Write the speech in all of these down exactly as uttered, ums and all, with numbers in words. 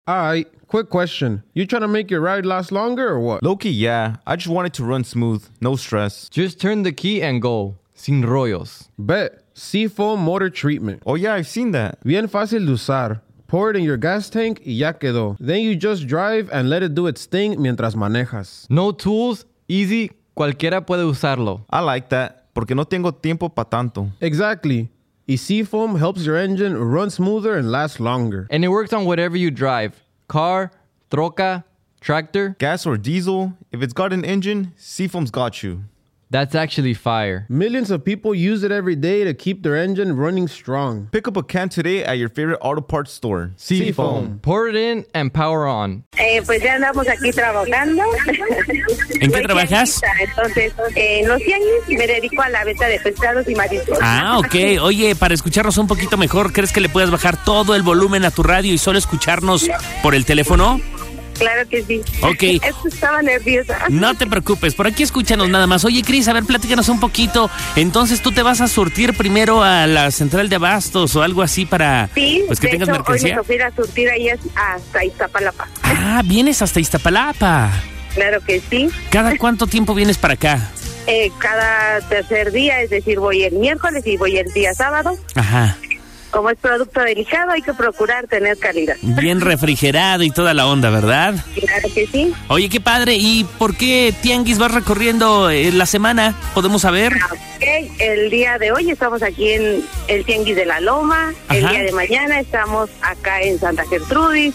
Alright, quick question. You trying to make your ride last longer or what? Low-key, yeah. I just want it to run smooth. No stress. Just turn the key and go. Sin rollos. Bet. Seafoam Motor Treatment. Oh yeah, I've seen that. Bien fácil de usar. Pour it in your gas tank y ya quedó. Then you just drive and let it do its thing mientras manejas. No tools, easy, cualquiera puede usarlo. I like that, porque no tengo tiempo pa' tanto. Exactly. Y Seafoam helps your engine run smoother and last longer. And it works on whatever you drive. Car, troca, tractor. Gas or diesel, if it's got an engine, Seafoam's got you. That's actually fire. Millions of people use it every day to keep their engine running strong. Pick up a can today at your favorite auto parts store. Seafoam. Pour it in and power on. Eh, pues ya andamos aquí trabajando. ¿En qué trabajas? Entonces, eh, en los tianguis me dedico a la venta de pescados y mariscos. Ah, ok. Oye, para escucharnos un poquito mejor, ¿crees que le puedas bajar todo el volumen a tu radio y solo escucharnos por el teléfono? Claro que sí. Ok. Es que estaba nerviosa. No te preocupes, por aquí escúchanos nada más. Oye, Cris, a ver, platícanos un poquito. Entonces, ¿tú te vas a surtir primero a la central de abastos o algo así para Sí, pues, que de tengas hecho, mercancía? hoy me fui a surtir ahí hasta Iztapalapa. Ah, vienes hasta Iztapalapa. Claro que sí. ¿Cada cuánto tiempo vienes para acá? Eh, cada tercer día, es decir, voy el miércoles y voy el día sábado. Ajá. Como es producto delicado, hay que procurar tener calidad. Bien refrigerado y toda la onda, ¿verdad? Claro que sí. Oye, qué padre. ¿Y por qué tianguis vas recorriendo eh, la semana? ¿Podemos saber? Ok, el día de hoy estamos aquí en el Tianguis de la Loma. Ajá. El día de mañana estamos acá en Santa Gertrudis.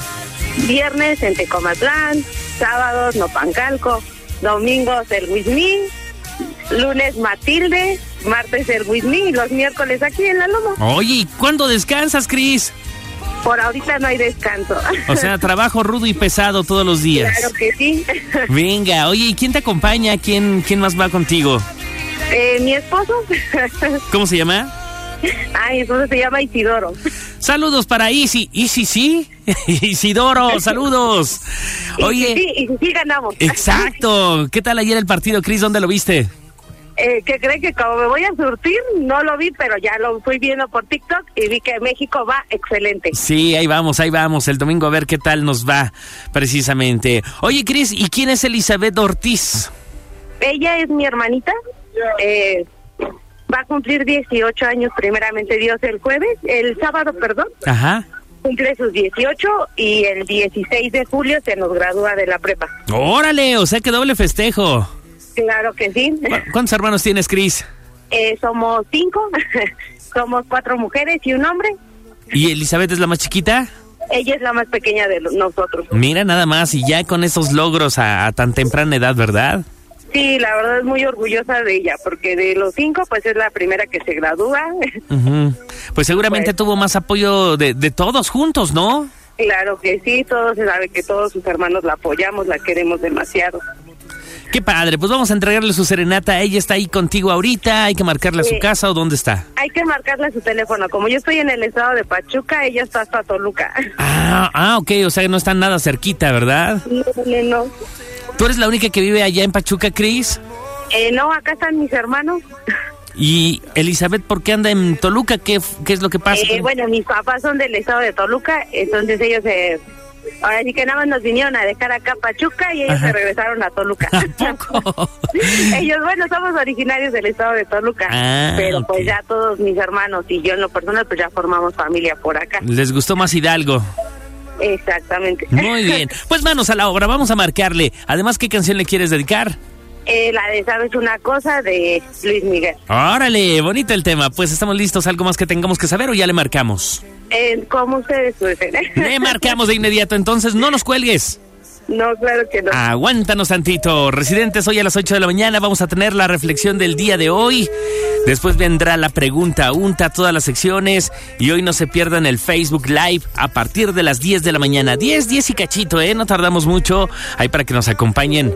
Viernes en Tecomatlán. Sábados Nopancalco. Domingos el Huizmí. Lunes Matilde. Martes el Huizmí y los miércoles aquí en la Loma. Oye, ¿y cuándo descansas, Cris? Por ahorita no hay descanso. O sea, trabajo rudo y pesado todos los días. Claro que sí. Venga, oye, ¿y quién te acompaña? ¿Quién, quién más va contigo? Eh, mi esposo. ¿Cómo se llama? Ah, mi esposo se llama Isidoro. Saludos para Isi. ¿Isi sí? Isidoro, saludos. Oye. Y sí, y sí, sí ganamos. Exacto. ¿Qué tal ayer el partido, Cris? ¿Dónde lo viste? Eh, que cree que como me voy a surtir, no lo vi, pero ya lo fui viendo por TikTok y vi que México va excelente. Sí, ahí vamos, ahí vamos. El domingo a ver qué tal nos va, precisamente. Oye, Cris, ¿y quién es Elizabeth Ortiz? Ella es mi hermanita. Eh, va a cumplir dieciocho años, primeramente Dios, el jueves, el sábado, perdón. Ajá. Cumple sus dieciocho y el dieciséis de julio se nos gradúa de la prepa. Órale, o sea que doble festejo. Claro que sí. ¿Cuántos hermanos tienes, Cris? Eh, somos cinco, somos cuatro mujeres y un hombre. ¿Y Elizabeth es la más chiquita? Ella es la más pequeña de nosotros. Mira nada más, y ya con esos logros a, a tan temprana edad, ¿verdad? Sí, la verdad es muy orgullosa de ella, porque de los cinco, pues es la primera que se gradúa. Uh-huh. Pues seguramente pues, tuvo más apoyo de, de todos juntos, ¿no? Claro que sí, todos se sabe que todos sus hermanos la apoyamos, la queremos demasiado. Qué padre, pues vamos a entregarle su serenata. Ella está ahí contigo ahorita, hay que marcarle a su casa o dónde está. Hay que marcarle a su teléfono. Como yo estoy en el estado de Pachuca, ella está hasta Toluca. Ah, ah, ok, o sea que no están nada cerquita, ¿verdad? No, no, no. ¿Tú eres la única que vive allá en Pachuca, Cris? Eh, no, acá están mis hermanos. ¿Y Elizabeth por qué anda en Toluca? ¿Qué, qué es lo que pasa? Eh, bueno, mis papás son del estado de Toluca, entonces ellos se... Eh, ahora sí que nada más nos vinieron a dejar acá Pachuca y ellos Ajá. se regresaron a Toluca. ¿A poco? Ellos, bueno, somos originarios del estado de Toluca, ah, pero okay. pues ya todos mis hermanos y yo en lo personal pues ya formamos familia por acá. ¿Les gustó más Hidalgo? Exactamente. Muy bien, pues manos a la obra, vamos a marcarle. Además, ¿qué canción le quieres dedicar? Eh, la de ¿Sabes una cosa? De Luis Miguel. Órale, bonito el tema. Pues estamos listos, ¿algo más que tengamos que saber o ya le marcamos? Eh, como ustedes prefieren. Le marcamos de inmediato, entonces no nos cuelgues. No, claro que no. Aguántanos tantito. Residentes, hoy a las ocho de la mañana vamos a tener la reflexión del día de hoy. Después vendrá la pregunta unta, todas las secciones. Y hoy no se pierdan el Facebook Live a partir de las diez de la mañana. diez, diez y cachito, ¿eh? No tardamos mucho. Ahí para que nos acompañen.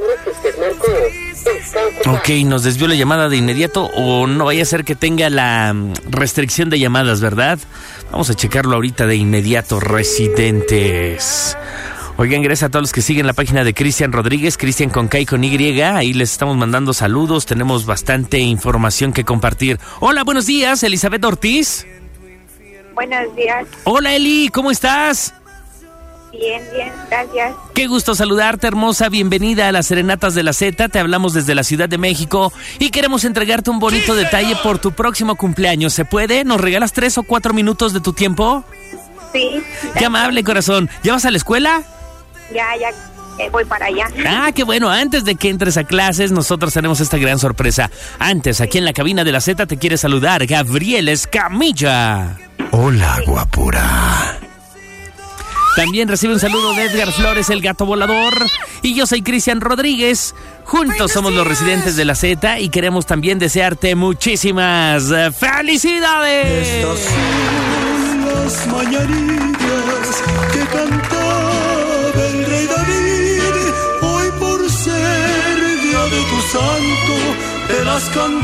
Ok, nos desvió la llamada de inmediato o no vaya a ser que tenga la restricción de llamadas, ¿verdad? Vamos a checarlo ahorita de inmediato, residentes. Oigan, gracias a todos los que siguen la página de Cristian Rodríguez, Cristian con K y con Y. Ahí les estamos mandando saludos, tenemos bastante información que compartir. Hola, buenos días, Elizabeth Ortiz. Buenos días. Hola, Eli, ¿cómo estás? Bien, bien, gracias. Qué gusto saludarte, hermosa. Bienvenida a las Serenatas de la Z. Te hablamos desde la Ciudad de México y queremos entregarte un bonito detalle por tu próximo cumpleaños. ¿Se puede? ¿Nos regalas tres o cuatro minutos de tu tiempo? Sí. Qué amable, corazón. ¿Ya vas a la escuela? Ya, ya eh, voy para allá. Ah, qué bueno. Antes de que entres a clases, nosotros tenemos esta gran sorpresa. Antes, aquí en la cabina de la Z te quiere saludar Gabriel Escamilla. Hola, guapura. También recibe un saludo de Edgar Flores, el gato volador. Y yo soy Cristian Rodríguez. Juntos somos los residentes de la Z y queremos también desearte muchísimas eh, felicidades. Estas son las mañanitas que cantaba el rey David. Hoy por ser día de tu santo, te las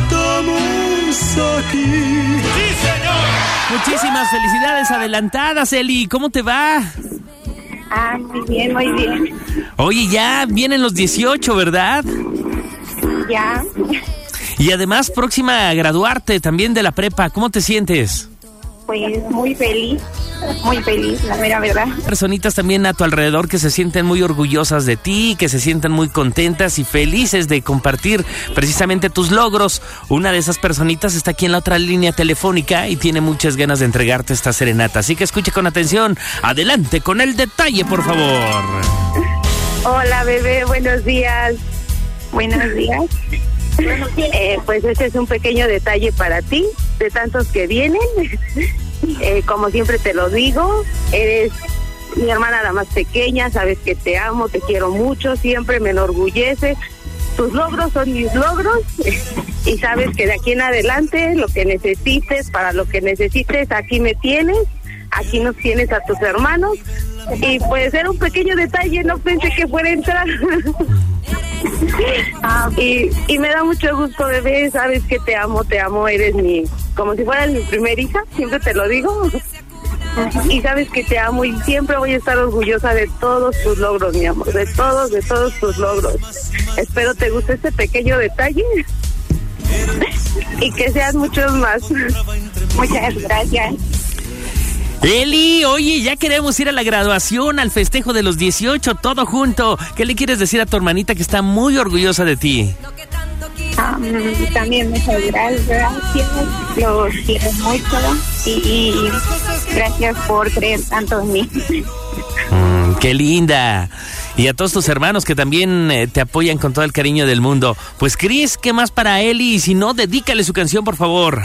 cantamos aquí. ¡Sí, señor! Muchísimas felicidades adelantadas, Eli. ¿Cómo te va? Ah, muy bien, muy bien. Oye, ya vienen los dieciocho, ¿verdad? Ya. Y además próxima a graduarte también de la prepa. ¿Cómo te sientes? Pues muy feliz, muy feliz, la mera verdad. Personitas también a tu alrededor que se sienten muy orgullosas de ti, que se sienten muy contentas y felices de compartir precisamente tus logros. Una de esas personitas está aquí en la otra línea telefónica y tiene muchas ganas de entregarte esta serenata. Así que escuche con atención. Adelante con el detalle, por favor. Hola, bebé, buenos días. Buenos días. Eh, pues este es un pequeño detalle para ti, de tantos que vienen. Eh, como siempre te lo digo, eres mi hermana la más pequeña, sabes que te amo, te quiero mucho, siempre me enorgullece. Tus logros son mis logros y sabes que de aquí en adelante lo que necesites, para lo que necesites, aquí me tienes, aquí nos tienes a tus hermanos. Y pues era un pequeño detalle, no pensé que fuera a entrar. Ah, y, y me da mucho gusto, bebé, sabes que te amo, te amo, eres mi, como si fueras mi primer hija, siempre te lo digo. Y sabes que te amo y siempre voy a estar orgullosa de todos tus logros, mi amor, de todos, de todos tus logros. Espero te guste este pequeño detalle y que sean muchos más. Muchas gracias. Eli, oye, ya queremos ir a la graduación, al festejo de los dieciocho, todo junto. ¿Qué le quieres decir a tu hermanita que está muy orgullosa de ti? Um, también muchas gracias, los quiero mucho y, y gracias por creer tanto en mí. Mm, ¡Qué linda! Y a todos tus hermanos que también eh, te apoyan con todo el cariño del mundo. Pues Cris, ¿qué más para Eli? Y si no, dedícale su canción, por favor.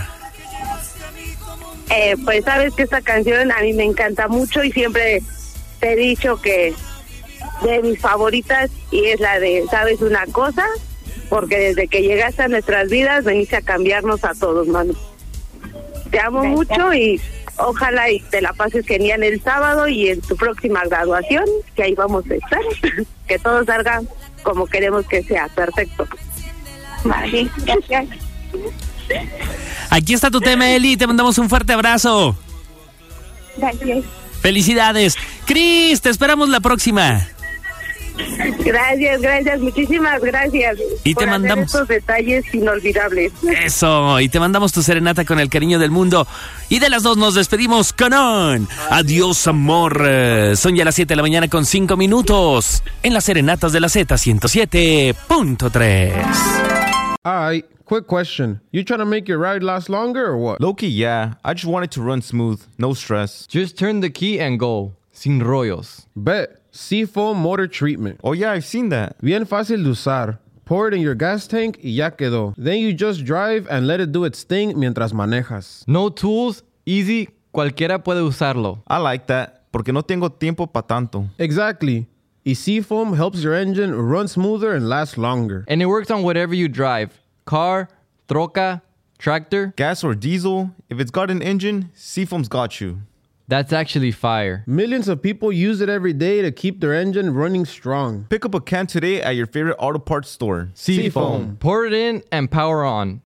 Eh, pues sabes que esta canción a mí me encanta mucho y siempre te he dicho que de mis favoritas y es la de ¿sabes una cosa? Porque desde que llegaste a nuestras vidas veniste a cambiarnos a todos, mano. Te amo mucho y ojalá y te la pases genial el sábado y en tu próxima graduación, que ahí vamos a estar, que todo salga como queremos que sea, perfecto. Vale, gracias. Aquí está tu tema, Eli, te mandamos un fuerte abrazo. Gracias. Felicidades. Cris, te esperamos la próxima. Gracias, gracias, muchísimas gracias. Y te por mandamos hacer estos detalles inolvidables. Eso, y te mandamos tu serenata con el cariño del mundo. Y de las dos nos despedimos con un adiós, amor. Son ya las siete de la mañana con cinco minutos en las serenatas de la Z ciento siete punto tres. All right, quick question. You trying to make your ride last longer or what? Low-key, yeah. I just want it to run smooth. No stress. Just turn the key and go. Sin rollos. Bet. Seafoam Motor Treatment. Oh, yeah, I've seen that. Bien fácil de usar. Pour it in your gas tank y ya quedó. Then you just drive and let it do its thing mientras manejas. No tools, easy, cualquiera puede usarlo. I like that, porque no tengo tiempo pa' tanto. Exactly. Y Seafoam helps your engine run smoother and last longer. And it works on whatever you drive. Car, troca, tractor. Gas or diesel, if it's got an engine, Seafoam's got you. That's actually fire. Millions of people use it every day to keep their engine running strong. Pick up a can today at your favorite auto parts store. Seafoam. Pour it in and power on.